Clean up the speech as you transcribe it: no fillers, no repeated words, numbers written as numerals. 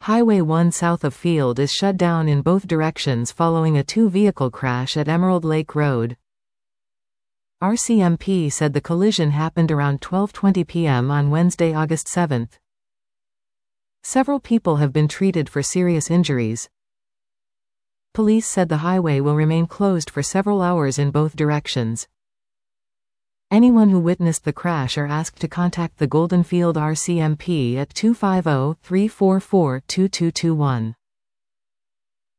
Highway 1 south of Field is shut down in both directions following a two-vehicle crash at Emerald Lake Road. RCMP said the collision happened around 12:20 p.m. on Wednesday, August 7. Several people have been treated for serious injuries. Police said the highway will remain closed for several hours in both directions. Anyone who witnessed the crash are asked to contact the Golden Field RCMP at 250-344-2221.